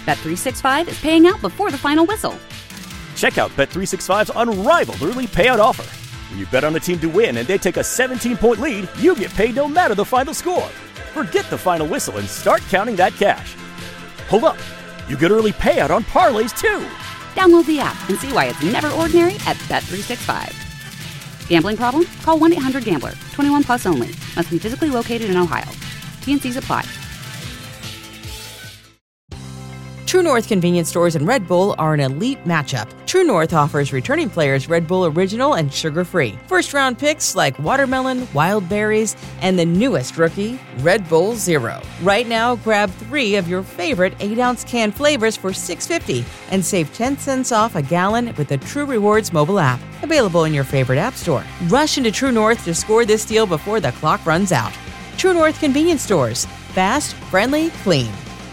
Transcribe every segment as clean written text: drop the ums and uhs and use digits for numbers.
Bet365 is paying out before the final whistle. Check out Bet365's unrivaled early payout offer. When you bet on a team to win and they take a 17-point lead, you get paid no matter the final score. Forget the final whistle and start counting that cash. Hold up. You get early payout on parlays, too. Download the app and see why it's never ordinary at Bet365. Gambling problem? Call 1-800-GAMBLER. 21 plus only. Must be physically located in Ohio. T&Cs apply. True North convenience stores and Red Bull are an elite matchup. True North offers returning players Red Bull Original and sugar-free. First-round picks like watermelon, wild berries, and the newest rookie, Red Bull Zero. Right now, grab 3 of your favorite 8-ounce can flavors for $6.50 and save 10 cents off a gallon with the True Rewards mobile app. Available in your favorite app store. Rush into True North to score this deal before the clock runs out. True North convenience stores. Fast, friendly, clean.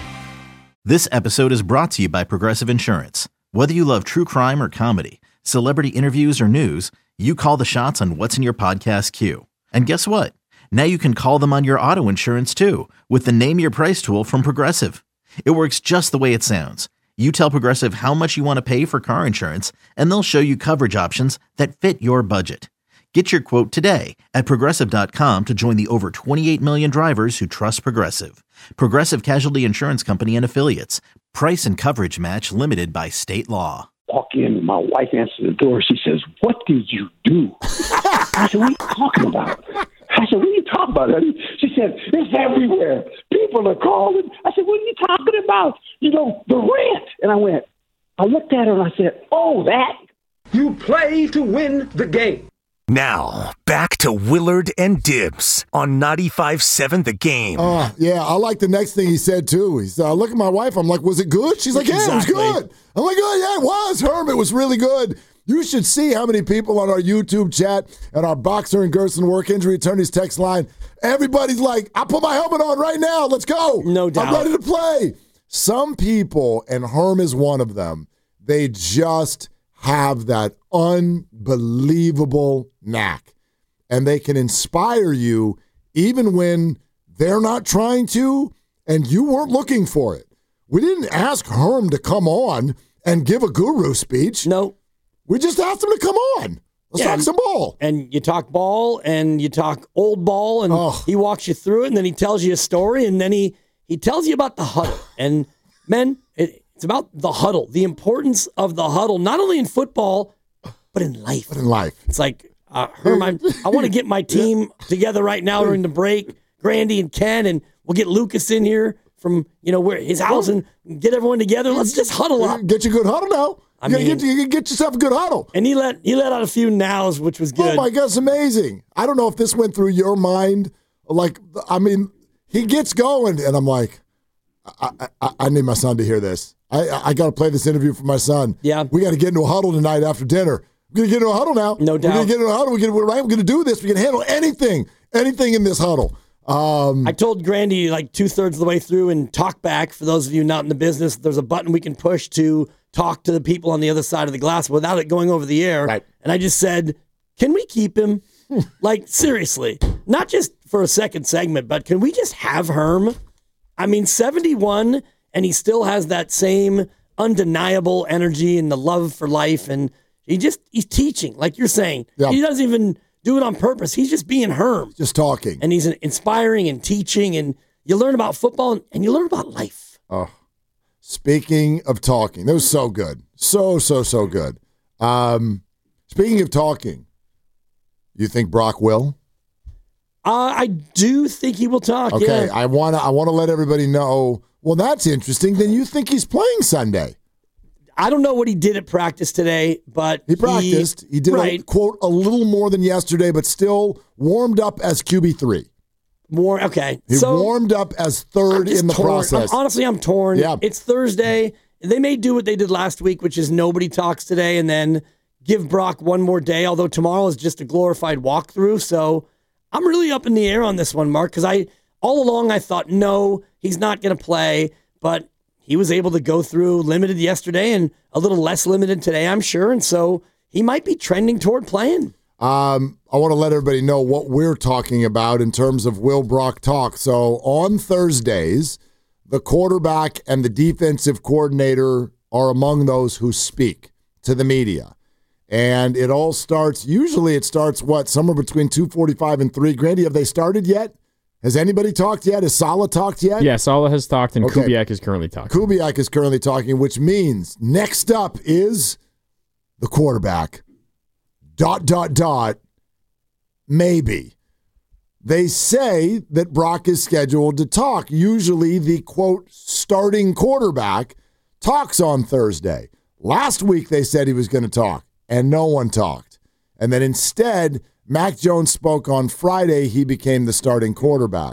This episode is brought to you by Progressive Insurance. Whether you love true crime or comedy, celebrity interviews or news, you call the shots on what's in your podcast queue. And guess what? Now you can call them on your auto insurance too with the Name Your Price tool from Progressive. It works just the way it sounds. You tell Progressive how much you want to pay for car insurance, and they'll show you coverage options that fit your budget. Get your quote today at Progressive.com to join the over 28 million drivers who trust Progressive. Progressive Casualty Insurance Company and Affiliates. Price and coverage match limited by state law. Walk in, my wife answers the door. She says, "What did you do?" I said, "What are you talking about?" I said, "What are you talking about, honey?" She said, "It's everywhere. People are calling." I said, "What are you talking about?" The rant. And I looked at her and I said, "Oh, that? You play to win the game." Now, back to Willard and Dibs on 95.7 The Game. Yeah, I like the next thing he said, too. He said, "Look at my wife." I'm like, "Was it good?" She's like, "Yeah, exactly. It was good." I'm like, "Oh, yeah, it was, Herm. It was really good." You should see how many people on our YouTube chat and our Boxer and Gerson work injury attorneys text line. Everybody's like, "I put my helmet on right now. Let's go. No doubt. I'm ready to play." Some people, and Herm is one of them, they just have that unbelievable knack. And they can inspire you even when they're not trying to and you weren't looking for it. We didn't ask Herm to come on and give a guru speech. No. We just asked him to come on. Let's talk some ball. And you talk ball and you talk old ball and he walks you through it and then he tells you a story and then he tells you about the huddle. And, men, it's about the huddle, the importance of the huddle, not only in football, but in life. It's like, Herm, I want to get my team together right now during the break, Grandy and Ken, and we'll get Lucas in here from, where his house and get everyone together. Let's just huddle up. Get you a good huddle now. You get yourself a good huddle. And he let out a few nows, which was good. Oh, my God, it's amazing. I don't know if this went through your mind. He gets going, and I'm like, I need my son to hear this. I got to play this interview for my son. Yeah. We got to get into a huddle tonight after dinner. We're going to get into a huddle now. No doubt. We're going to get into a huddle. We're going to do this. We can handle anything in this huddle. I told Grandy like 2/3 of the way through and talk back. For those of you not in the business, there's a button we can push to talk to the people on the other side of the glass without it going over the air. Right. And I just said, can we keep him? Like, seriously. Not just for a second segment, but can we just have Herm? 71, and he still has that same undeniable energy and the love for life. And he's teaching, like you're saying. Yeah. He doesn't even do it on purpose. He's just being Herm. Just talking. And he's inspiring and teaching, and you learn about football and you learn about life. Oh, speaking of talking, that was so good. So good. Speaking of talking, you think Brock will? I do think he will talk. Okay, yeah. I want to let everybody know. Well, that's interesting. Then you think he's playing Sunday? I don't know what he did at practice today, but he practiced. He did a little more than yesterday, but still warmed up as QB3. More okay. He warmed up as third in the process. I'm torn. Yeah. It's Thursday. They may do what they did last week, which is nobody talks today, and then give Brock one more day. Although tomorrow is just a glorified walkthrough, so I'm really up in the air on this one, Mark, because all along I thought, no, he's not going to play, but he was able to go through limited yesterday and a little less limited today, I'm sure, and so he might be trending toward playing. I want to let everybody know what we're talking about in terms of Will Brock talk. So on Thursdays, the quarterback and the defensive coordinator are among those who speak to the media. And it all starts, usually it starts, somewhere between 2:45 and 3. Grandy, have they started yet? Has anybody talked yet? Has Saleh talked yet? Yeah, Saleh has talked, and okay. Kubiak is currently talking. Kubiak is currently talking, which means next up is the quarterback. ... Maybe. They say that Brock is scheduled to talk. Usually the, quote, starting quarterback talks on Thursday. Last week they said he was going to talk, and no one talked. And then instead, Mac Jones spoke on Friday. He became the starting quarterback.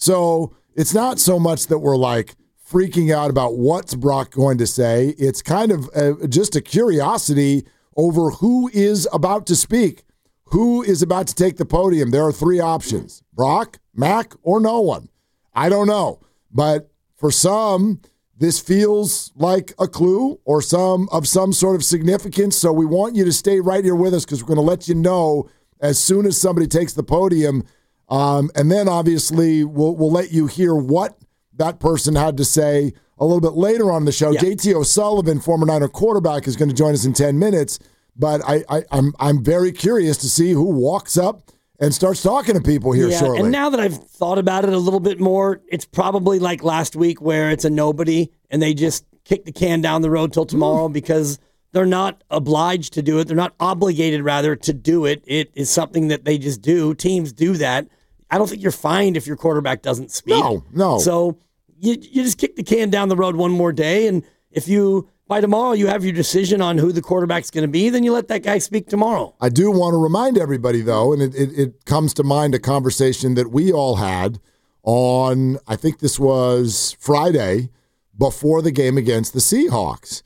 So it's not so much that we're like freaking out about what's Brock going to say. It's kind of just a curiosity over who is about to speak, who is about to take the podium. There are 3 options: Brock, Mac, or no one. I don't know. But for some, this feels like a clue or some sort of significance. So we want you to stay right here with us because we're going to let you know as soon as somebody takes the podium. And then obviously we'll let you hear what that person had to say a little bit later on in the show. Yeah. JT O'Sullivan, former Niner quarterback, is going to join us in 10 minutes. But I'm very curious to see who walks up and starts talking to people here shortly. And now that I've thought about it a little bit more, it's probably like last week where it's a nobody and they just kick the can down the road till tomorrow because they're not obliged to do it. They're not obligated, rather, to do it. It is something that they just do. Teams do that. I don't think you're fined if your quarterback doesn't speak. No. So you just kick the can down the road one more day, and if by tomorrow you have your decision on who the quarterback's going to be, then you let that guy speak tomorrow. I do want to remind everybody, though, and it comes to mind a conversation that we all had on, I think this was Friday, before the game against the Seahawks.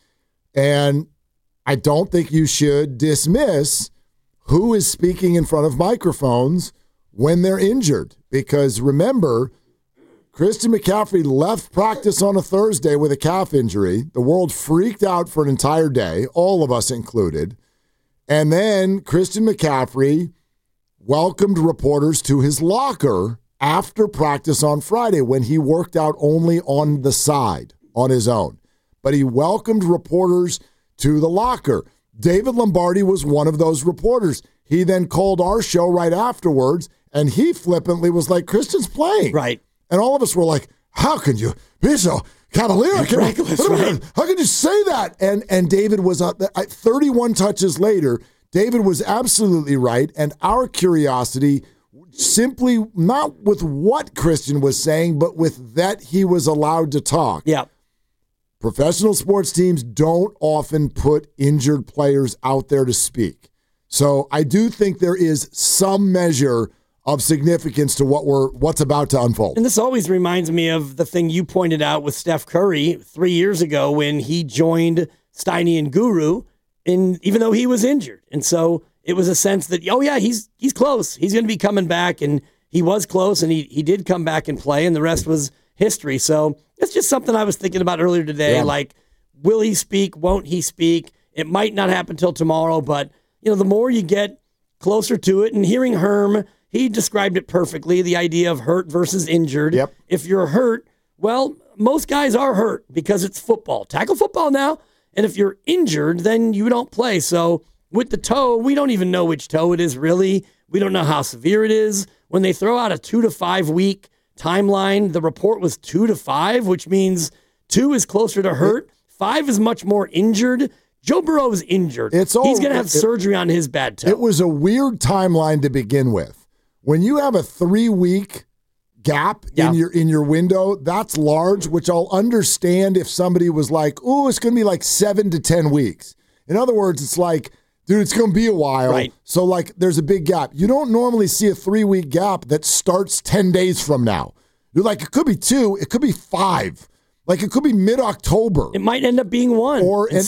And I don't think you should dismiss who is speaking in front of microphones when they're injured. Because remember, Christian McCaffrey left practice on a Thursday with a calf injury. The world freaked out for an entire day, all of us included. And then Christian McCaffrey welcomed reporters to his locker after practice on Friday when he worked out only on the side, on his own. But he welcomed reporters to the locker. David Lombardi was one of those reporters. He then called our show right afterwards, and he flippantly was like, Christian's playing. Right. And all of us were like, how can you be so cavalier? How can you say that? And David was 31 touches later. David was absolutely right. And our curiosity simply not with what Christian was saying, but with that he was allowed to talk. Yeah. Professional sports teams don't often put injured players out there to speak. So I do think there is some measure of significance to what's about to unfold. And this always reminds me of the thing you pointed out with Steph Curry 3 years ago when he joined Steiny and Guru, even though he was injured. And so it was a sense that, oh yeah, he's close. He's going to be coming back, and he was close, and he did come back and play, and the rest was history. So it's just something I was thinking about earlier today. Yeah. Like, will he speak? Won't he speak? It might not happen till tomorrow, but the more you get closer to it, and hearing Herm, he described it perfectly, the idea of hurt versus injured. Yep. If you're hurt, well, most guys are hurt because it's football. Tackle football now. And if you're injured, then you don't play. So with the toe, we don't even know which toe it is really. We don't know how severe it is. When they throw out a 2 to 5 week timeline, the report was 2 to 5, which means 2 is closer to hurt. 5 is much more injured. Joe Burrow is injured. He's going to have surgery on his bad toe. It was a weird timeline to begin with. When you have a 3-week gap in your window, that's large, which I'll understand if somebody was like, oh, it's going to be like 7 to 10 weeks. In other words, it's like, dude, it's going to be a while. Right. So, like, there's a big gap. You don't normally see a 3-week gap that starts 10 days from now. You're like, it could be 2, it could be 5. Like, it could be mid-October. It might end up being 1. And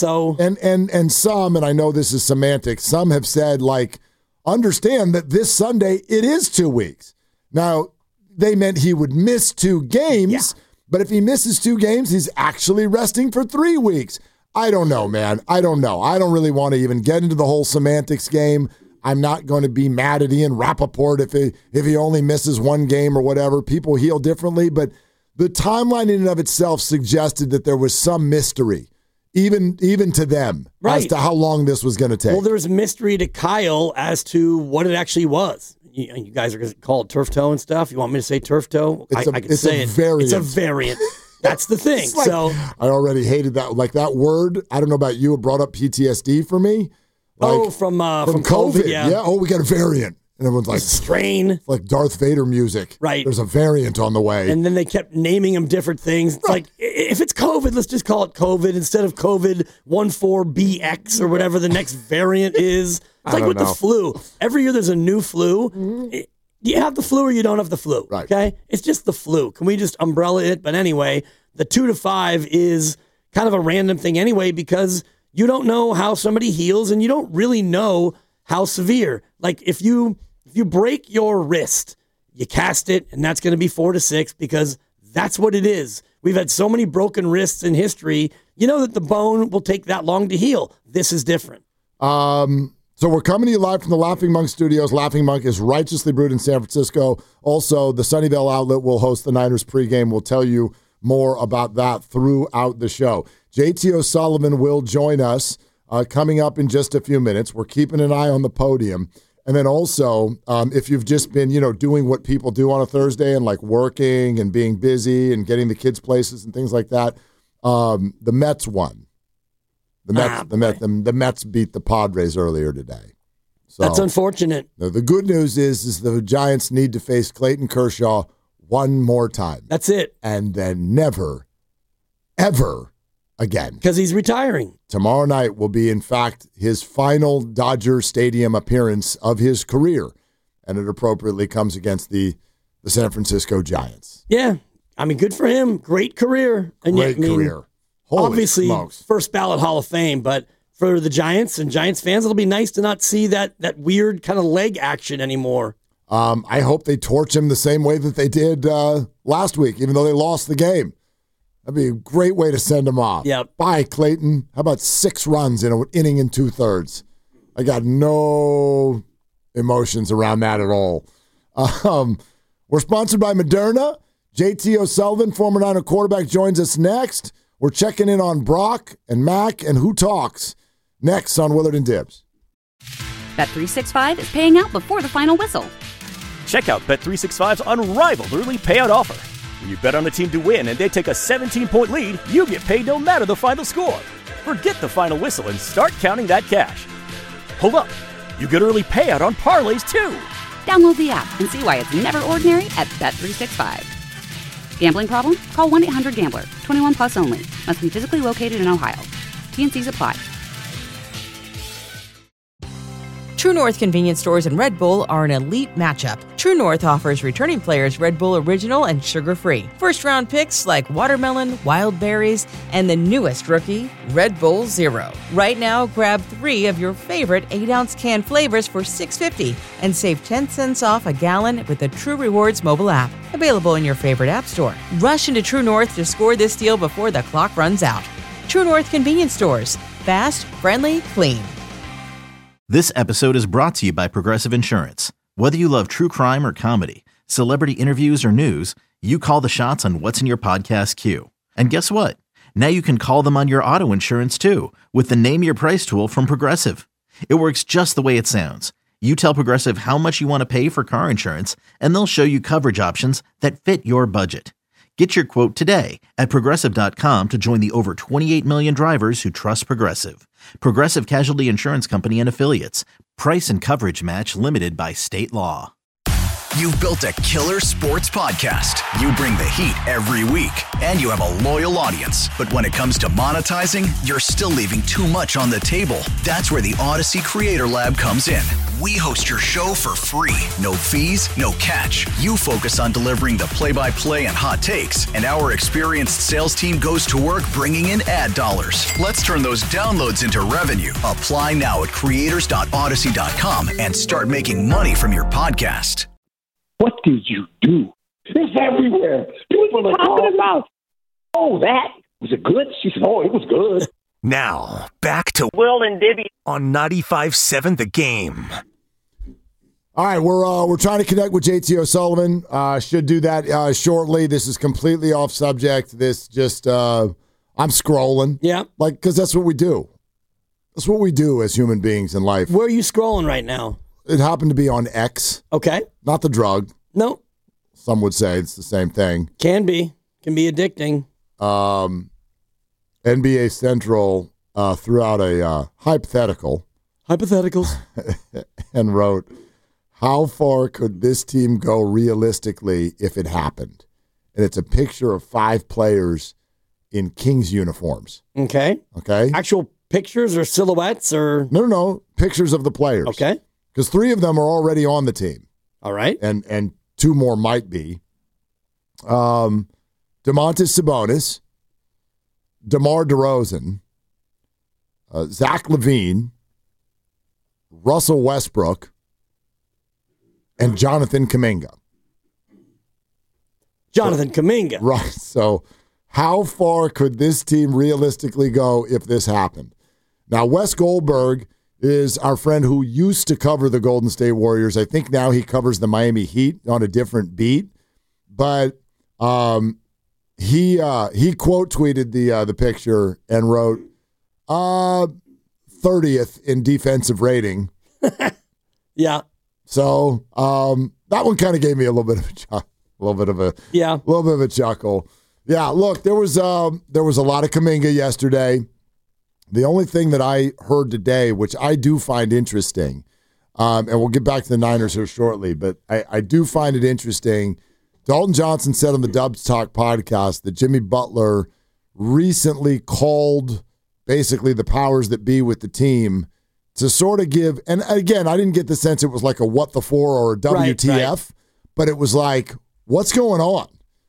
some, and I know this is semantics, some have said, like, understand that this Sunday, it is 2 weeks. Now, they meant he would miss 2 games, but if he misses 2 games, he's actually resting for 3 weeks. I don't know, man. I don't know. I don't really want to even get into the whole semantics game. I'm not going to be mad at Ian Rappaport if he only misses 1 game or whatever. People heal differently, but the timeline in and of itself suggested that there was some mystery, even to them, as to how long this was going to take. Well, there was mystery to Kyle as to what it actually was. You guys are going to call it turf toe and stuff. You want me to say turf toe? I can say it. Variant. It's a variant. That's the thing. Like, so I already hated that. Like that word, I don't know about you, it brought up PTSD for me. Like, from COVID. Yeah. Oh, we got a variant. And everyone's like, strain. It's like Darth Vader music. Right. There's a variant on the way. And then they kept naming them different things. It's like, if it's COVID, let's just call it COVID instead of COVID 14BX or whatever the next variant is. It's like with the flu. Every year there's a new flu. You have the flu or you don't have the flu. Right. Okay? It's just the flu. Can we just umbrella it? But anyway, the 2 to 5 is kind of a random thing anyway because you don't know how somebody heals and you don't really know how severe. Like if you break your wrist, you cast it, and that's going to be 4 to 6 because that's what it is. We've had so many broken wrists in history. You know that the bone will take that long to heal. This is different. So we're coming to you live from the Laughing Monk Studios. Laughing Monk is righteously brewed in San Francisco. Also, the Sunnyvale outlet will host the Niners pregame. We'll tell you more about that throughout the show. JT O'Sullivan will join us coming up in just a few minutes. We're keeping an eye on the podium. And then also, if you've just been, doing what people do on a Thursday and like working and being busy and getting the kids places and things like that, the Mets won. The Mets beat the Padres earlier today. So that's unfortunate. The good news is the Giants need to face Clayton Kershaw one more time. That's it. And then never, ever again. Because he's retiring. Tomorrow night will be, in fact, his final Dodger Stadium appearance of his career. And it appropriately comes against the San Francisco Giants. Yeah. I mean, good for him. Great career. And Great career. Holy obviously, smokes. First ballot Hall of Fame, but for the Giants and Giants fans, it'll be nice to not see that weird kind of leg action anymore. I hope they torch him the same way that they did last week, even though they lost the game. That'd be a great way to send him off. Yep. Bye, Clayton. How about 6 runs in an inning and 2/3? I got no emotions around that at all. We're sponsored by Moderna. JT O'Sullivan, former Niner quarterback, joins us next. We're checking in on Brock and Mac and Who Talks next on Willard and Dibs. Bet365 is paying out before the final whistle. Check out Bet365's unrivaled early payout offer. When you bet on a team to win and they take a 17-point lead, you get paid no matter the final score. Forget the final whistle and start counting that cash. Hold up. You get early payout on parlays, too. Download the app and see why it's never ordinary at Bet365. Gambling problem? Call 1-800-GAMBLER. 21 plus only. Must be physically located in Ohio. T&Cs apply. True North convenience stores and Red Bull are an elite matchup. True North offers returning players Red Bull Original and sugar-free. First-round picks like watermelon, wild berries, and the newest rookie, Red Bull Zero. Right now, grab 3 of your favorite 8-ounce can flavors for $6.50 and save 10 cents off a gallon with the True Rewards mobile app. Available in your favorite app store. Rush into True North to score this deal before the clock runs out. True North convenience stores. Fast, friendly, clean. This episode is brought to you by Progressive Insurance. Whether you love true crime or comedy, celebrity interviews or news, you call the shots on what's in your podcast queue. And guess what? Now you can call them on your auto insurance too with the Name Your Price tool from Progressive. It works just the way it sounds. You tell Progressive how much you want to pay for car insurance, and they'll show you coverage options that fit your budget. Get your quote today at Progressive.com to join the over 28 million drivers who trust Progressive. Progressive Casualty Insurance Company and Affiliates. Price and coverage match limited by state law. You've built a killer sports podcast. You bring the heat every week, and you have a loyal audience. But when it comes to monetizing, you're still leaving too much on the table. That's where the Odyssey Creator Lab comes in. We host your show for free. No fees, no catch. You focus on delivering the play-by-play and hot takes, and our experienced sales team goes to work bringing in ad dollars. Let's turn those downloads into revenue. Apply now at creators.odyssey.com and start making money from your podcast. What did you do? It's everywhere. People are talking about, oh, that. Was it good? She said, oh, it was good. Now, back to Will and Dibby on 95.7 The Game. All right, we're trying to connect with JT O'Sullivan. Should do that shortly. This is completely off subject. This just I'm scrolling. Yeah, because that's what we do. That's what we do as human beings in life. Where are you scrolling right now? It happened to be on X. Okay, not the drug. No. Some would say it's the same thing. Can be addicting. NBA Central threw out a hypothetical. Hypotheticals. And wrote, how far could this team go realistically if it happened? And it's a picture of 5 players in Kings uniforms. Okay. Actual pictures or silhouettes or? No. Pictures of the players. Okay. Because 3 of them are already on the team. All right. And 2 more might be. Domantas Sabonis, DeMar DeRozan, Zach LaVine, Russell Westbrook, and Jonathan Kuminga. Jonathan Kuminga. Right. So how far could this team realistically go if this happened? Now, Wes Goldberg is our friend who used to cover the Golden State Warriors. I think now he covers the Miami Heat on a different beat. But he quote tweeted the picture and wrote 30th in defensive rating. Yeah. So that one kind of gave me a little bit of a chuckle. Yeah. Look, there was a lot of Kuminga yesterday. The only thing that I heard today, which I do find interesting, and we'll get back to the Niners here shortly, but I do find it interesting. Dalton Johnson said on the Dubs Talk podcast that Jimmy Butler recently called basically the powers that be with the team to sort of give, and again, I didn't get the sense it was like a what the for or a WTF, right. But it was like, what's going on?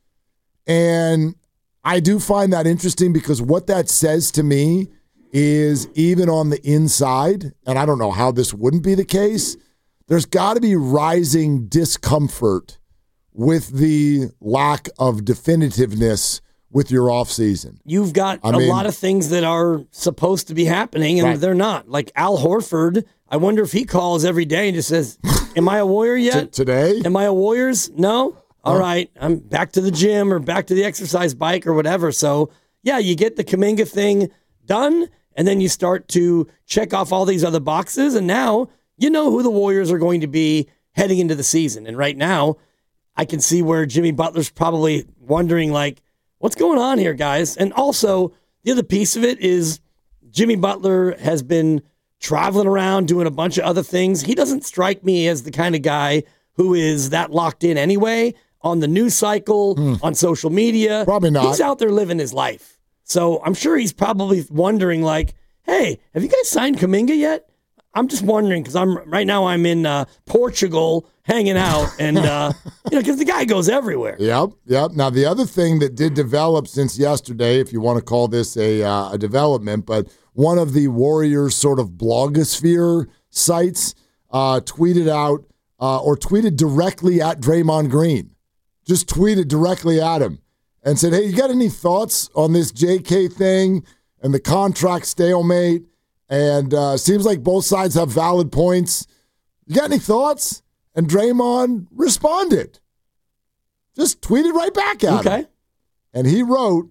And I do find that interesting because what that says to me is even on the inside, and I don't know how this wouldn't be the case, there's got to be rising discomfort with the lack of definitiveness with your offseason. You've got a lot of things that are supposed to be happening, and they're not. Like Al Horford, I wonder if he calls every day and just says, am I a Warrior yet? Today? Am I a Warriors? No? All right, I'm back to the gym or back to the exercise bike or whatever. So, yeah, you get the Kuminga thing done, and then you start to check off all these other boxes, and now you know who the Warriors are going to be heading into the season. And right now, I can see where Jimmy Butler's probably wondering, like, what's going on here, guys? And also, the other piece of it is Jimmy Butler has been traveling around doing a bunch of other things. He doesn't strike me as the kind of guy who is that locked in anyway on the news cycle, on social media. Probably not. He's out there living his life. So I'm sure he's probably wondering, like, hey, have you guys signed Kuminga yet? I'm just wondering because right now I'm in Portugal hanging out, and because the guy goes everywhere. Yep. Now the other thing that did develop since yesterday, if you want to call this a development, but one of the Warriors sort of blogosphere sites tweeted out or tweeted directly at Draymond Green, just tweeted directly at him and said, "Hey, you got any thoughts on this JK thing and the contract stalemate? And seems like both sides have valid points. You got any thoughts?" And Draymond responded. Just tweeted right back at him. And he wrote,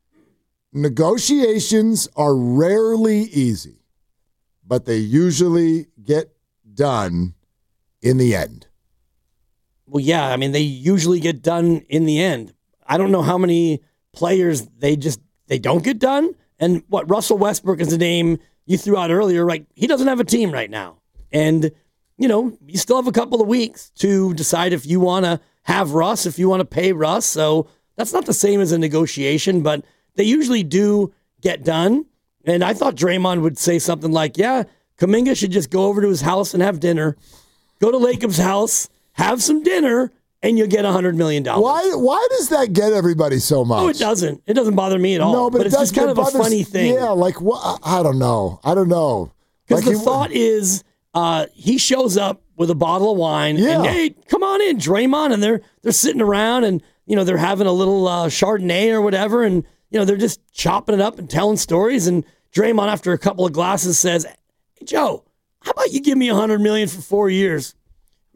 "Negotiations are rarely easy, but they usually get done in the end." Well, yeah, I mean, they usually get done in the end. I don't know how many players they don't get done. And what Russell Westbrook is the name you threw out earlier, right? He doesn't have a team right now. And, you still have a couple of weeks to decide if you want to have Russ, if you want to pay Russ. So that's not the same as a negotiation, but they usually do get done. And I thought Draymond would say something like, yeah, Kuminga should just go over to his house and have dinner. Go to Lacob's house, have some dinner, and you'll get $100 million. Why does that get everybody so much? Oh, it doesn't. It doesn't bother me at all. No, but it's just kind of a funny thing. Yeah, like what? I don't know. Because the thought is he shows up with a bottle of wine and, hey, come on in, Draymond, and they're sitting around and they're having a little Chardonnay or whatever, and they're just chopping it up and telling stories. And Draymond, after a couple of glasses, says, "Hey, Joe, how about you give me $100 million for 4 years?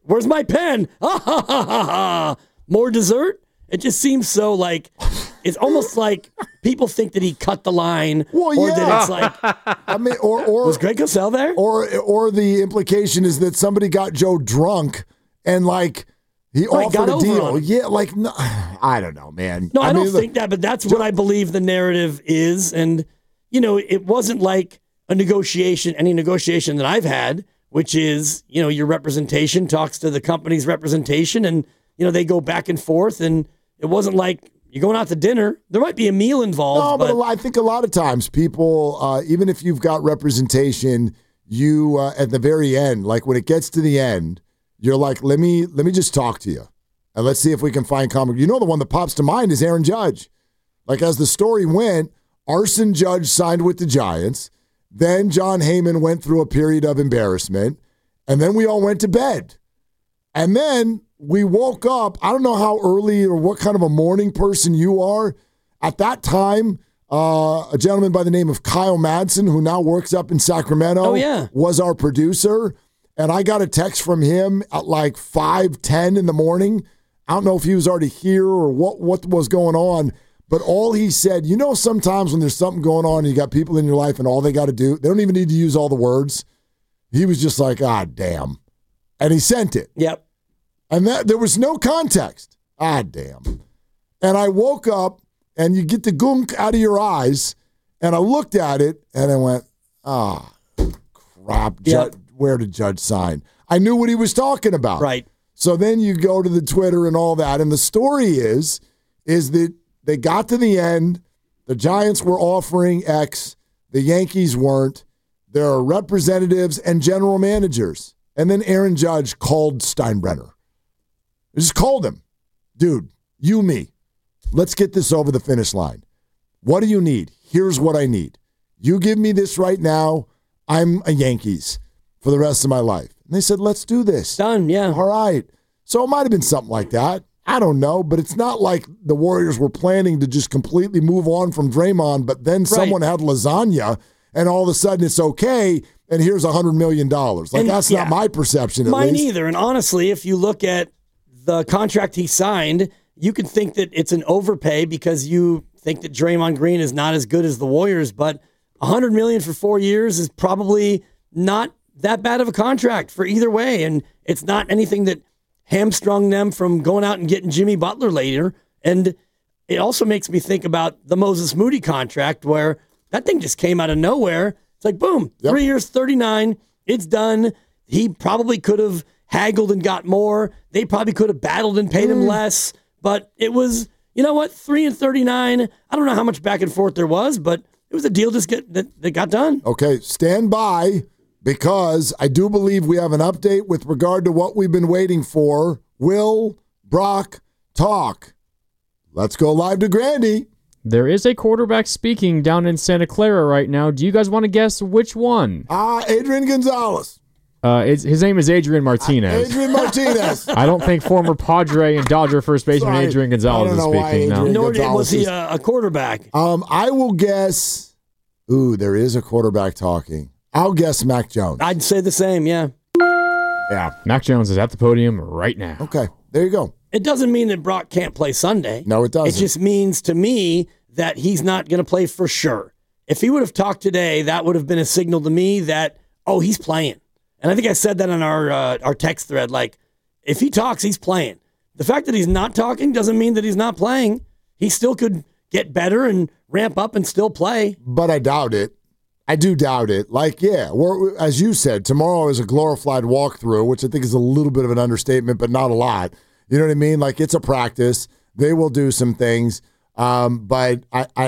Where's my pen? More dessert? It just seems so like, it's almost like people think that he cut the line. Well, or yeah. that it's like, I mean, or was Greg Cosell there? Or the implication is that somebody got Joe drunk and like he offered a deal. Yeah, like no, I don't know, man. No, I don't think that, but that's what I believe the narrative is. And it wasn't like any negotiation that I've had, which is, your representation talks to the company's representation and, they go back and forth. And it wasn't like you're going out to dinner. There might be a meal involved. No, but I think a lot of times people, even if you've got representation, you, at the very end, like when it gets to the end, you're like, let me just talk to you. And let's see if we can find common. The one that pops to mind is Aaron Judge. Like as the story went, Arson Judge signed with the Giants. Then John Heyman went through a period of embarrassment. And then we all went to bed. And then we woke up. I don't know how early or what kind of a morning person you are. At that time, a gentleman by the name of Kyle Madsen, who now works up in Sacramento, was our producer. And I got a text from him at like 5:10 in the morning. I don't know if he was already here or what was going on. But all he said, sometimes when there's something going on and you got people in your life and all they got to do, they don't even need to use all the words. He was just like, damn. And he sent it. Yep. And there was no context. Damn. And I woke up and you get the gunk out of your eyes and I looked at it and I went, crap. Yep. Where did Judge sign? I knew what he was talking about. Right. So then you go to the Twitter and all that. And the story is that they got to the end. The Giants were offering X. The Yankees weren't. There are representatives and general managers. And then Aaron Judge called Steinbrenner. He just called him. Dude, me. Let's get this over the finish line. What do you need? Here's what I need. You give me this right now. I'm a Yankees for the rest of my life. And they said, let's do this. Done, yeah. All right. So it might have been something like that. I don't know, but it's not like the Warriors were planning to just completely move on from Draymond, but then someone had lasagna, and all of a sudden it's okay, and here's $100 million. Like, that's not my perception, at Mine least. either. And honestly, if you look at the contract he signed, you can think that it's an overpay because you think that Draymond Green is not as good as the Warriors, but $100 million for 4 years is probably not that bad of a contract for either way, and it's not anything that hamstrung them from going out and getting Jimmy Butler later. And it also makes me think about the Moses Moody contract where that thing just came out of nowhere. It's like, boom, 3 years, 39, it's done. He probably could have haggled and got more. They probably could have battled and paid him less. But it was, 3 and 39. I don't know how much back and forth there was, but it was a deal that got done. Okay, stand by. Because I do believe we have an update with regard to what we've been waiting for. Will Brock talk? Let's go live to Grandy. There is a quarterback speaking down in Santa Clara right now. Do you guys want to guess which one? Adrian Gonzalez. His name is Adrian Martinez. Adrian Martinez. I don't think former Padre and Dodger first baseman Adrian Gonzalez is speaking now. Nor was he a quarterback. I will guess. There is a quarterback talking. I'll guess Mac Jones. I'd say the same, yeah. Yeah. Mac Jones is at the podium right now. Okay, there you go. It doesn't mean that Brock can't play Sunday. No, it doesn't. It just means to me that he's not going to play for sure. If he would have talked today, that would have been a signal to me that, he's playing. And I think I said that on our text thread. Like, if he talks, he's playing. The fact that he's not talking doesn't mean that he's not playing. He still could get better and ramp up and still play. But I doubt it. I do doubt it. Like, as you said, tomorrow is a glorified walkthrough, which I think is a little bit of an understatement, but not a lot. You know what I mean? Like, it's a practice. They will do some things. But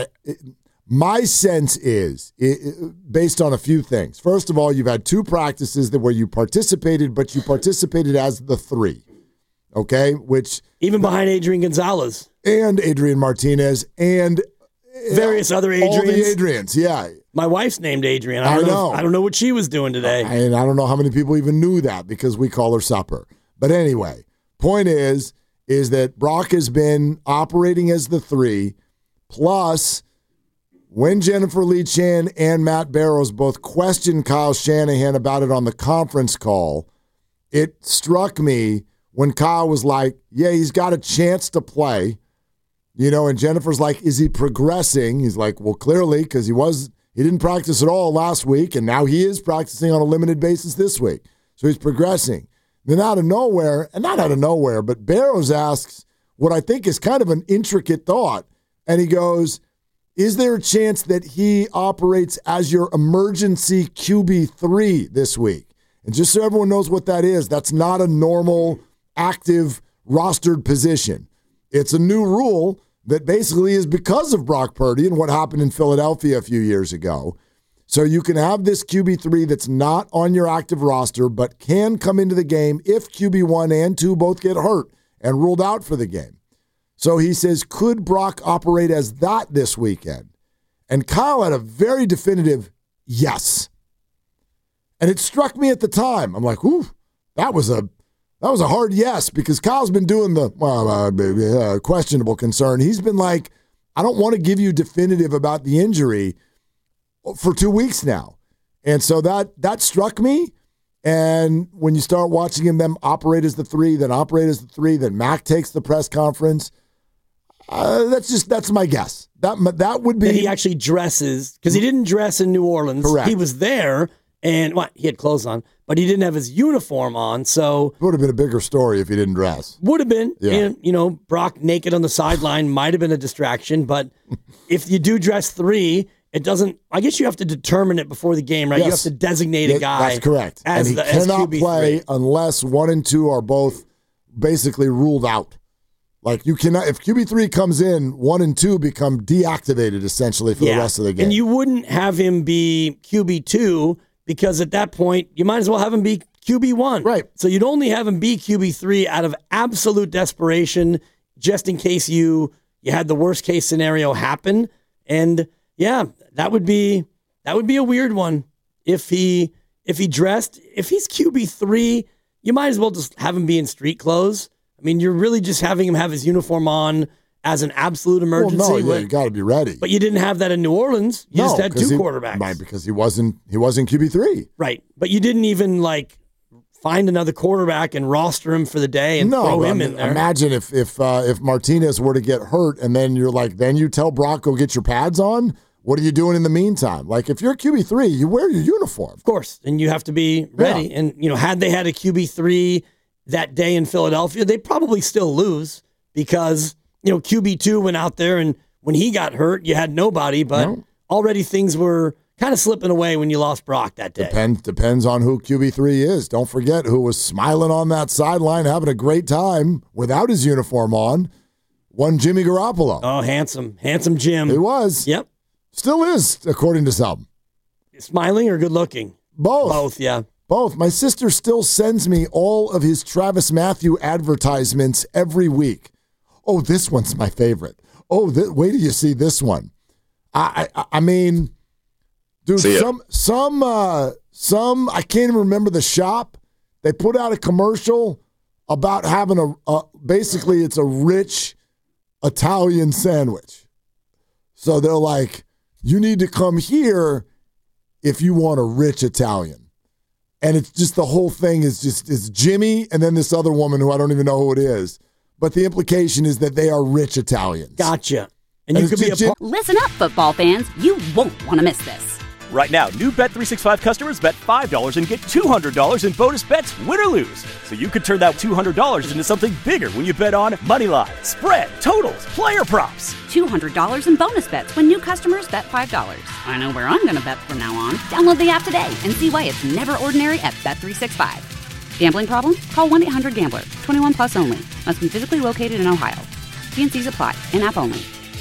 my sense is, based on a few things. First of all, you've had 2 practices where you participated, but you participated as the 3. Okay? Which even behind Adrian Gonzalez. And Adrian Martinez and various other Adrians. All the Adrians, yeah. My wife's named Adrian. I don't know what she was doing today. And I don't know how many people even knew that because we call her Supper. But anyway, point is that Brock has been operating as the 3, plus when Jennifer Lee Chan and Matt Barrows both questioned Kyle Shanahan about it on the conference call, it struck me when Kyle was like, yeah, he's got a chance to play, and Jennifer's like, is he progressing? He's like, well, clearly, because he didn't practice at all last week, and now he is practicing on a limited basis this week. So he's progressing. Then out of nowhere, and not out of nowhere, but Barrows asks what I think is kind of an intricate thought, and he goes, is there a chance that he operates as your emergency QB3 this week? And just so everyone knows what that is, that's not a normal, active, rostered position. It's a new rule that basically is because of Brock Purdy and what happened in Philadelphia a few years ago. So you can have this QB3 that's not on your active roster but can come into the game if QB1 and 2 both get hurt and ruled out for the game. So he says, could Brock operate as that this weekend? And Kyle had a very definitive yes. And it struck me at the time. I'm like, ooh, that was a hard yes, because Kyle's been doing the questionable concern. He's been like, I don't want to give you definitive about the injury for 2 weeks now. And so that struck me. And when you start watching them operate as the 3, then operate as the 3, then Mac takes the press conference, that's my guess. That would be. And he actually dresses, because he didn't dress in New Orleans. Correct. He was there, and he had clothes on, but he didn't have his uniform on. So it would have been a bigger story if he didn't dress. Would have been. Yeah. And, Brock naked on the sideline might have been a distraction, but if you do dress 3, it doesn't. I guess you have to determine it before the game, right? Yes. You have to designate a guy. That's correct. And he cannot play unless 1 and 2 are both basically ruled out. Like, you cannot, if QB3 comes in, 1 and 2 become deactivated essentially for the rest of the game. And you wouldn't have him be QB2 because at that point, you might as well have him be QB1. Right. So you'd only have him be QB3 out of absolute desperation, just in case you had the worst case scenario happen. And yeah, that would be a weird one. If he dressed, if he's QB3, you might as well just have him be in street clothes. I mean, you're really just having him have his uniform on as an absolute emergency. Well, no, you got to be ready. But you didn't have that in New Orleans. You just had 2 quarterbacks. Right, because he wasn't QB3. Right, but you didn't even find another quarterback and roster him for the day and throw him in there. Imagine if Martinez were to get hurt and then you're like, then you tell Brock, go get your pads on. What are you doing in the meantime? Like, if you're QB3, you wear your uniform. Of course, and you have to be ready. Yeah. And, had they had a QB3 that day in Philadelphia, they probably still lose because, QB2 went out there and when he got hurt, you had nobody, but already things were kind of slipping away when you lost Brock that day. Depends on who QB3 is. Don't forget who was smiling on that sideline, having a great time without his uniform on. One Jimmy Garoppolo. Oh, handsome Jim. He was. Yep. Still is, according to some. Smiling or good looking? Both, yeah. Both. My sister still sends me all of his Travis Matthew advertisements every week. Oh, this one's my favorite. Oh, wait till you see this one. I mean, dude, some I can't even remember the shop. They put out a commercial about having basically it's a rich Italian sandwich. So they're like, you need to come here if you want a rich Italian. And it's just the whole thing is Jimmy and then this other woman who I don't even know who it is. But the implication is that they are rich Italians. Gotcha. And you could be Listen up, football fans. You won't want to miss this. Right now, new Bet365 customers bet $5 and get $200 in bonus bets, win or lose. So you could turn that $200 into something bigger when you bet on moneyline, spread, totals, player props. $200 in bonus bets when new customers bet $5. I know where I'm going to bet from now on. Download the app today and see why it's never ordinary at Bet365. Gambling problem? Call 1-800-GAMBLER. 21 plus only. Must be physically located in Ohio. T&Cs apply. In-app only.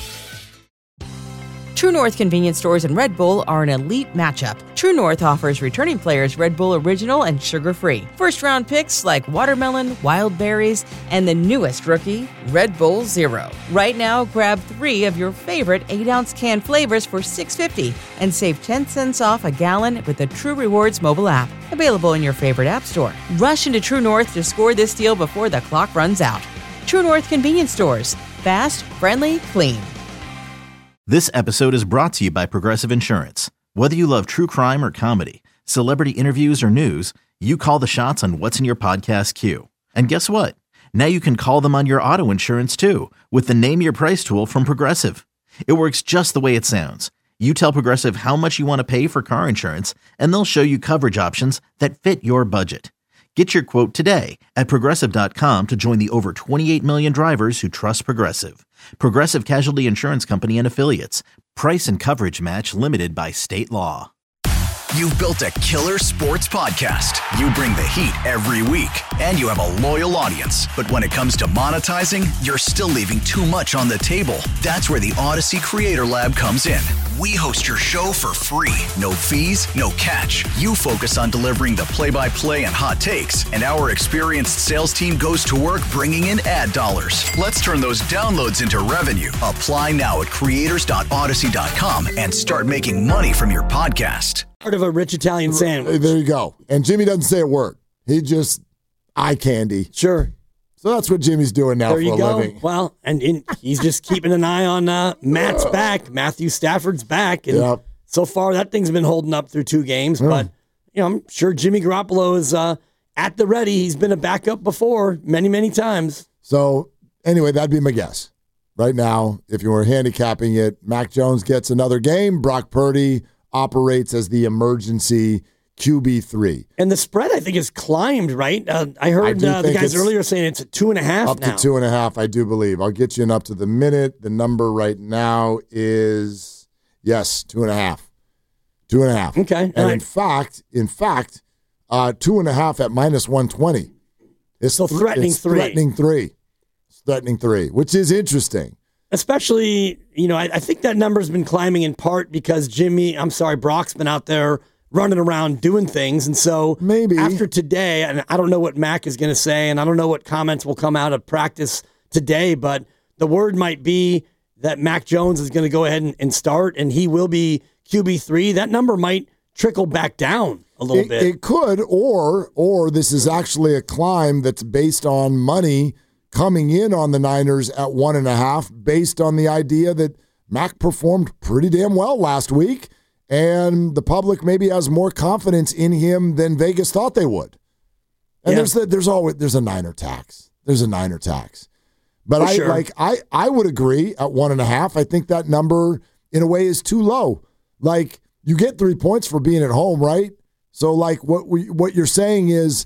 True North convenience stores and Red Bull are an elite matchup. True North offers returning players Red Bull Original and sugar-free. First-round picks like watermelon, wild berries, and the newest rookie, Red Bull Zero. Right now, grab 3 of your favorite 8-ounce can flavors for $6.50 and save 10 cents off a gallon with the True Rewards mobile app. Available in your favorite app store. Rush into True North to score this deal before the clock runs out. True North convenience stores. Fast, friendly, clean. This episode is brought to you by Progressive Insurance. Whether you love true crime or comedy, celebrity interviews or news, you call the shots on what's in your podcast queue. And guess what? Now you can call them on your auto insurance too with the Name Your Price tool from Progressive. It works just the way it sounds. You tell Progressive how much you want to pay for car insurance, and they'll show you coverage options that fit your budget. Get your quote today at Progressive.com to join the over 28 million drivers who trust Progressive. Progressive Casualty Insurance Company and Affiliates. Price and coverage match limited by state law. You've built a killer sports podcast. You bring the heat every week, and you have a loyal audience. But when it comes to monetizing, you're still leaving too much on the table. That's where the Odyssey Creator Lab comes in. We host your show for free. No fees, no catch. You focus on delivering the play-by-play and hot takes, and our experienced sales team goes to work bringing in ad dollars. Let's turn those downloads into revenue. Apply now at creators.odyssey.com and start making money from your podcast. Part of a rich Italian sandwich. There you go. And Jimmy doesn't say a word. He just eye candy. Sure. So that's what Jimmy's doing now for a living. Well, and he's just keeping an eye on Matt's back. Matthew Stafford's back. And so far, that thing's been holding up through 2 games. But I'm sure Jimmy Garoppolo is at the ready. He's been a backup before many, many times. So anyway, that'd be my guess. Right now, if you were handicapping it, Mac Jones gets another game. Brock Purdy operates as the emergency QB3. And the spread, I think, has climbed, right? I heard the guys earlier saying it's at 2.5 up now. Up to 2.5, I do believe. I'll get you an up to the minute. The number right now is, 2.5. 2.5. Okay. And in fact, 2.5 at minus 120. It's so threatening 3. Threatening 3, which is interesting. Especially, I think that number's been climbing in part because Brock's been out there running around doing things. And so maybe after today, and I don't know what Mac is going to say, and I don't know what comments will come out of practice today, but the word might be that Mac Jones is going to go ahead and start, and he will be QB3. That number might trickle back down a little bit. It could, or this is actually a climb that's based on money coming in on the Niners at 1.5 based on the idea that Mac performed pretty damn well last week and the public maybe has more confidence in him than Vegas thought they would. And there's a Niner tax. There's a Niner tax. But I would agree at 1.5. I think that number in a way is too low. Like you get 3 points for being at home, right? So like what you're saying is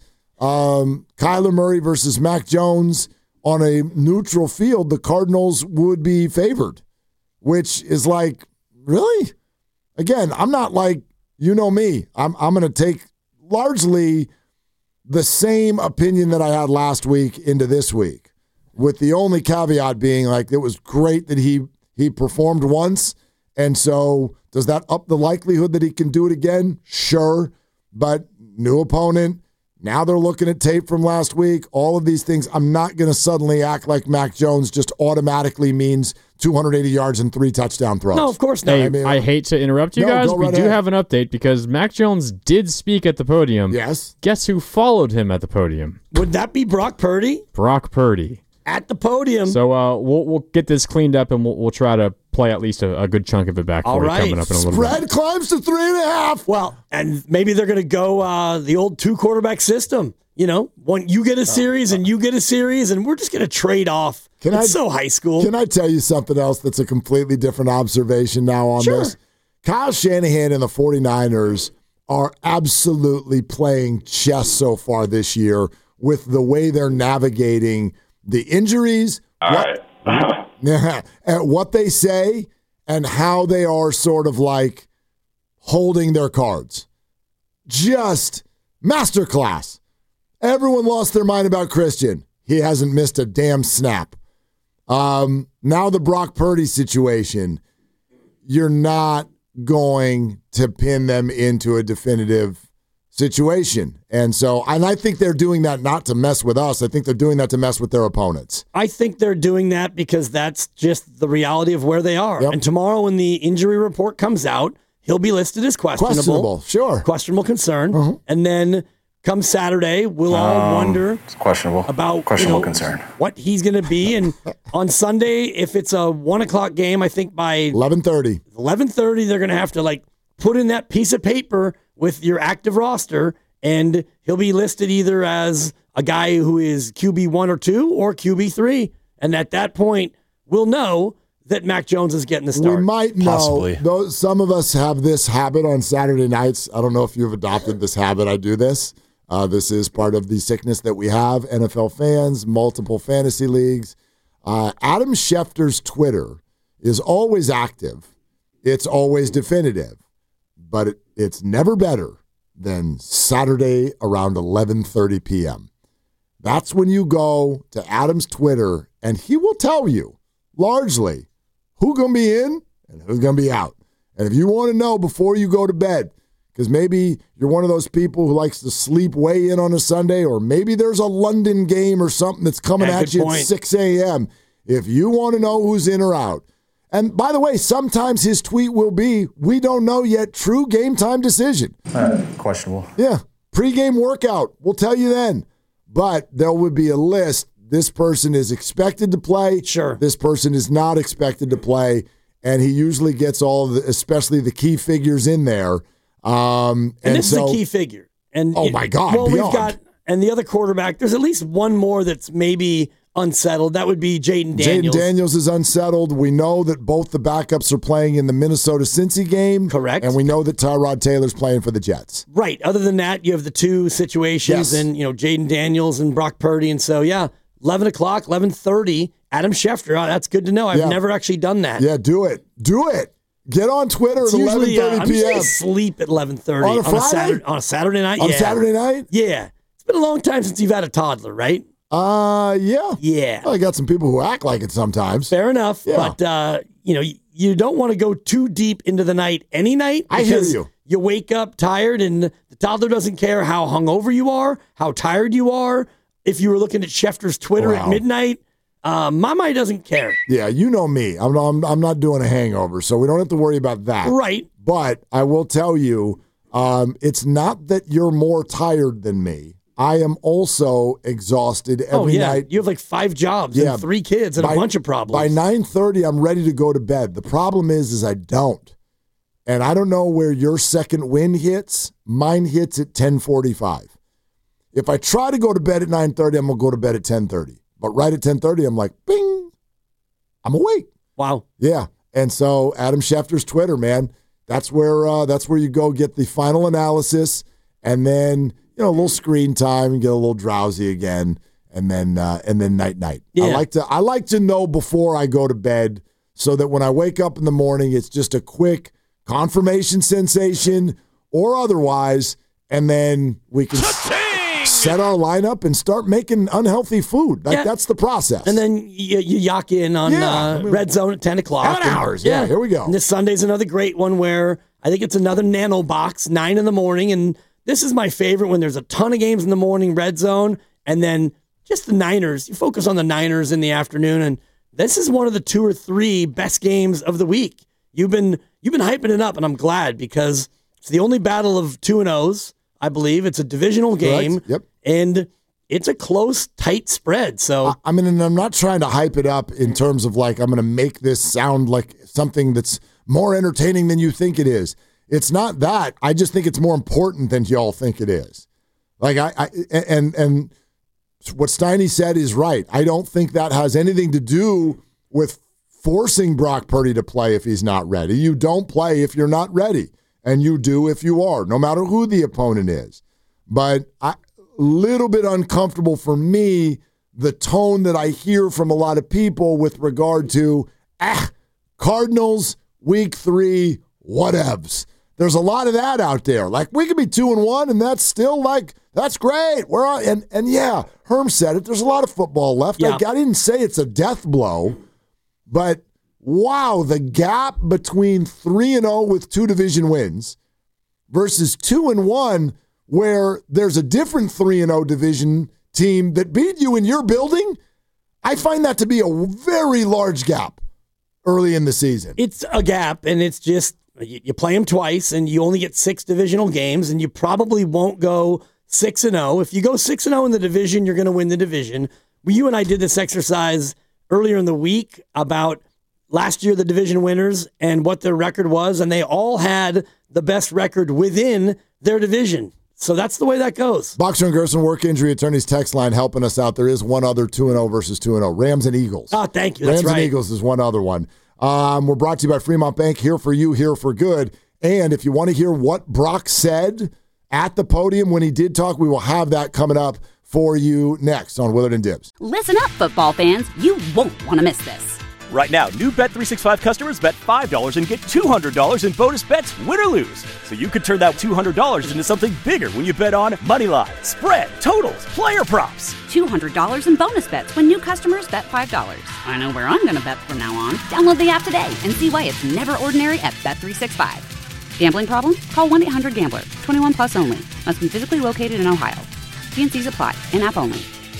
Kyler Murray versus Mac Jones on a neutral field, the Cardinals would be favored, which is like, really? Again, I'm not like, me. I'm going to take largely the same opinion that I had last week into this week, with the only caveat being like it was great that he performed once, and so does that up the likelihood that he can do it again? Sure, but new opponent. Now they're looking at tape from last week. All of these things, I'm not going to suddenly act like Mac Jones just automatically means 280 yards and 3 touchdown throws. No, of course not. Hey, I hate to interrupt you guys. We do have an update because Mac Jones did speak at the podium. Yes. Guess who followed him at the podium? Would that be Brock Purdy? Brock Purdy. At the podium. So we'll get this cleaned up and we'll try to play at least a good chunk of it back for you coming up in a little bit. Spread climbs to 3.5. Well, and maybe they're going to go the old 2-quarterback system. One you get a series and you get a series, and we're just going to trade off. It's so high school. Can I tell you something else that's a completely different observation now on this? Kyle Shanahan and the 49ers are absolutely playing chess so far this year with the way they're navigating the injuries, what they say, and how they are sort of like holding their cards. Just masterclass. Everyone lost their mind about Christian. He hasn't missed a damn snap. Now the Brock Purdy situation, you're not going to pin them into a definitive situation. And I think they're doing that not to mess with us. I think they're doing that to mess with their opponents. I think they're doing that because that's just the reality of where they are. Yep. And tomorrow when the injury report comes out, he'll be listed as questionable. Sure. Questionable concern. And then come Saturday, we'll all wonder it's questionable. About questionable concern. What he's going to be. And on Sunday, if it's a 1:00 game, I think by 11:30, they're going to have to put in that piece of paper with your active roster and he'll be listed either as a guy who is QB1 or 2 or QB3. And at that point, we'll know that Mac Jones is getting the start. We might know. Possibly. Some of us have this habit on Saturday nights. I don't know if you've adopted this habit. I do this. This is part of the sickness that we have. NFL fans, multiple fantasy leagues. Adam Schefter's Twitter is always active. It's always definitive. But it's never better than Saturday around 11:30 p.m. That's when you go to Adam's Twitter, and he will tell you, largely, who's going to be in and who's going to be out. And if you want to know before you go to bed, because maybe you're one of those people who likes to sleep way in on a Sunday, or maybe there's a London game or something that's coming at you at 6 a.m. If you want to know who's in or out. And by the way, sometimes his tweet will be, we don't know yet, true game time decision. Questionable. Yeah. Pre-game workout. We'll tell you then. But there would be a list. This person is expected to play. Sure. This person is not expected to play. And he usually gets all of the, especially the key figures in there. And this is a key figure. And my God. Well, beyond. we've got, and the other quarterback, there's at least one more that's maybe unsettled. That would be Jaden Daniels. Jaden Daniels is unsettled. We know that both the backups are playing in the Minnesota-Cincy game. Correct. And we know that Tyrod Taylor's playing for the Jets. Right. Other than that, you have the two situations, and Jaden Daniels and Brock Purdy. And so, 11 o'clock, 11:30, Adam Schefter. Oh, that's good to know. I've never actually done that. Yeah, do it. Do it. Get on Twitter at 11:30 I'm p.m. usually asleep at 11:30 on a Friday? On a Saturday night. On Saturday night? Yeah. It's been a long time since you've had a toddler, right? Yeah. Yeah. Well, I got some people who act like it sometimes. Fair enough. Yeah. But, you don't want to go too deep into the night any night. I hear because you. You wake up tired, and the toddler doesn't care how hungover you are, how tired you are. If you were looking at Schefter's Twitter at midnight, Mama doesn't care. Yeah, you know me. I'm not doing a hangover, so we don't have to worry about that. Right. But I will tell you, it's not that you're more tired than me. I am also exhausted every night. You have like 5 jobs and 3 kids and a bunch of problems. By 9:30, I'm ready to go to bed. The problem is I don't. And I don't know where your second wind hits. Mine hits at 10:45. If I try to go to bed at 9:30, I'm going to go to bed at 10:30. But right at 10:30, I'm like, bing, I'm awake. Wow. Yeah. And so Adam Schefter's Twitter, man, that's where you go get the final analysis, and then a little screen time and get a little drowsy again, and then night. Yeah. I like to know before I go to bed, so that when I wake up in the morning, it's just a quick confirmation sensation or otherwise, and then we can set our lineup and start making unhealthy food. That's the process. And then you yak in on Red Zone at 10 o'clock. 10 hours. Yeah, here we go. And this Sunday's another great one where I think it's another nano box, 9 in the morning. And this is my favorite when there's a ton of games in the morning, Red Zone, and then just the Niners. You focus on the Niners in the afternoon, and this is one of the 2 or 3 best games of the week. You've been hyping it up, and I'm glad, because it's the only battle of 2-0s. I believe it's a divisional game. Correct. Yep. And it's a close, tight spread. So and I'm not trying to hype it up in terms of like I'm going to make this sound like something that's more entertaining than you think it is. It's not that. I just think it's more important than y'all think it is. Like and what Steiny said is right. I don't think that has anything to do with forcing Brock Purdy to play if he's not ready. You don't play if you're not ready. And you do if you are, no matter who the opponent is. But a little bit uncomfortable for me, the tone that I hear from a lot of people with regard to, Cardinals, week 3, whatevs. There's a lot of that out there. Like, we could be 2-1, and that's still like, that's great. We're on, and yeah, Herm said it. There's a lot of football left. Yeah. I didn't say it's a death blow, but wow, the gap between 3-0 with 2 division wins versus 2-1 where there's a different 3-0 division team that beat you in your building, I find that to be a very large gap early in the season. It's a gap, and it's just you play them twice, and you only get 6 divisional games, and you probably won't go 6-0. If you go 6-0 in the division, you're going to win the division. You and I did this exercise earlier in the week about last year, the division winners and what their record was, and they all had the best record within their division. So that's the way that goes. Boxer and Gerson work injury attorneys text line helping us out. There is one other 2-0 versus 2-0. Rams and Eagles. Oh, thank you. That's Rams and Eagles is one other one. We're brought to you by Fremont Bank. Here for you, here for good. And if you want to hear what Brock said at the podium when he did talk, we will have that coming up for you next on Willard and Dibs. Listen up, football fans. You won't want to miss this. Right now, new Bet365 customers bet $5 and get $200 in bonus bets, win or lose. So you could turn that $200 into something bigger when you bet on moneyline, spread, totals, player props. $200 in bonus bets when new customers bet $5. I know where I'm going to bet from now on. Download the app today and see why it's never ordinary at Bet365. Gambling problem? Call 1-800-GAMBLER. 21 plus only. Must be physically located in Ohio. T&Cs apply. In-app only.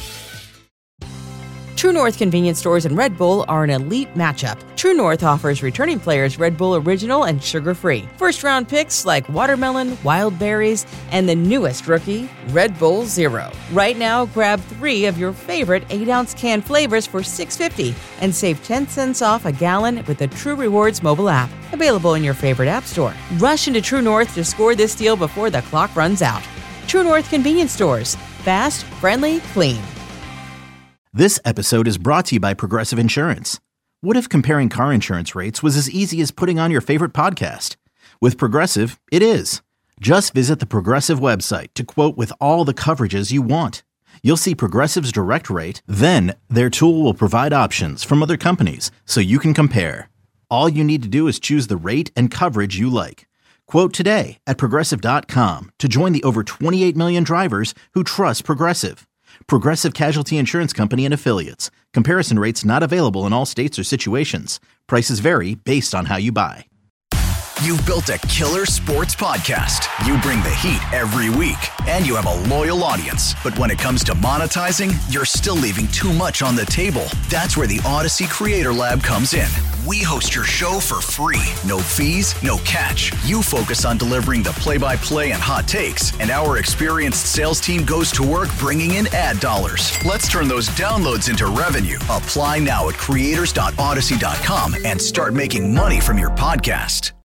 True North convenience stores and Red Bull are an elite matchup. True North offers returning players Red Bull Original and sugar-free. First-round picks like watermelon, wild berries, and the newest rookie, Red Bull Zero. Right now, grab 3 of your favorite 8-ounce can flavors for $6.50 and save 10 cents off a gallon with the True Rewards mobile app. Available in your favorite app store. Rush into True North to score this deal before the clock runs out. True North convenience stores. Fast, friendly, clean. This episode is brought to you by Progressive Insurance. What if comparing car insurance rates was as easy as putting on your favorite podcast? With Progressive, it is. Just visit the Progressive website to quote with all the coverages you want. You'll see Progressive's direct rate, then their tool will provide options from other companies so you can compare. All you need to do is choose the rate and coverage you like. Quote today at Progressive.com to join the over 28 million drivers who trust Progressive. Progressive Casualty Insurance Company and Affiliates. Comparison rates not available in all states or situations. Prices vary based on how you buy. You've built a killer sports podcast. You bring the heat every week, and you have a loyal audience. But when it comes to monetizing, you're still leaving too much on the table. That's where the Odyssey Creator Lab comes in. We host your show for free. No fees, no catch. You focus on delivering the play-by-play and hot takes, and our experienced sales team goes to work bringing in ad dollars. Let's turn those downloads into revenue. Apply now at creators.odyssey.com and start making money from your podcast.